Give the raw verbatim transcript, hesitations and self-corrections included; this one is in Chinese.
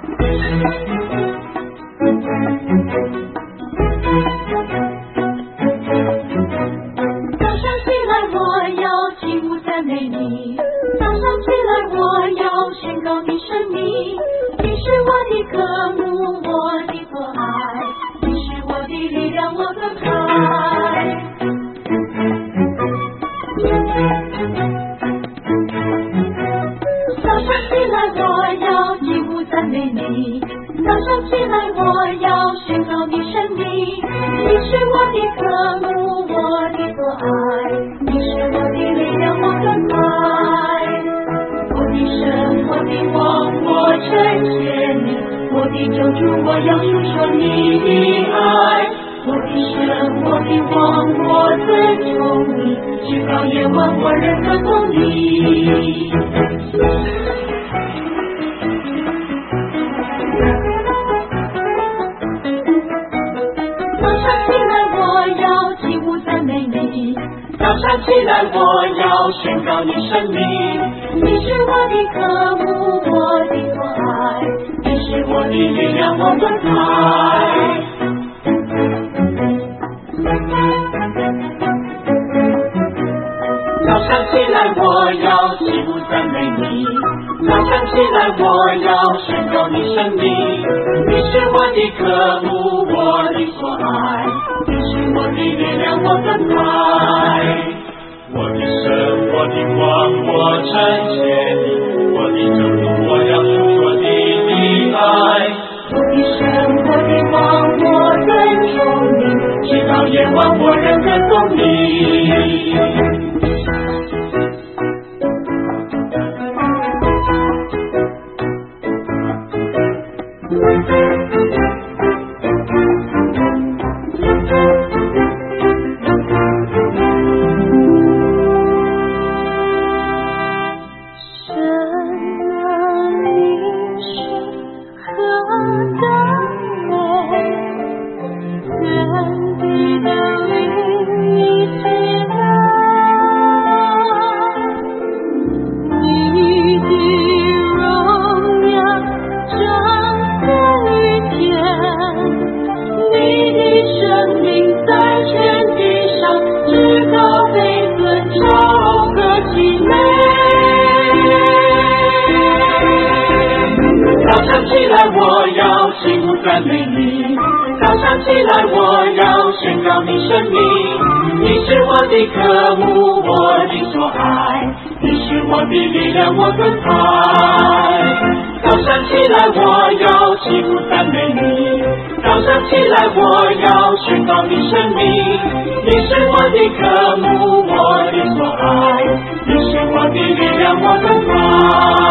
早上起来我要起舞赞美你，早上起来我要宣告你生命，你是我的渴慕，我的所爱，你是我的力量，我的爱。早上起来我要起舞赞美你，早上起来我要宣告你生命，你是我的渴慕，我的所爱，你是我的力量，我的爱。我的神，我的王，我称谢你，我的救主，我要述说你的爱。我的神，我的王，我尊崇你，直到夜晚我仍歌颂你。早上起来我要起舞赞美你，早上起来我要宣告你生命，你是我的渴慕，我的所爱，你是我的力量，我的爱。早上起来我要起舞赞美你，早上起来我要宣告你生命，你是我的渴慕，我的所爱，你是我的力量，我的爱。 我的神，我的王，我称谢你，我的救主，我要述说你的爱。 我的神，我的王，我尊崇你，直到夜晚我仍歌颂你。早上起来我要起舞赞美你，早上起来我要宣告你生命，你是我的渴慕，我的所爱，你是我的力量，我的爱。早上起来我要起舞赞美你，早上起来我要宣告你生命，你是我的渴慕，我的所爱，你是我的力量，我的爱。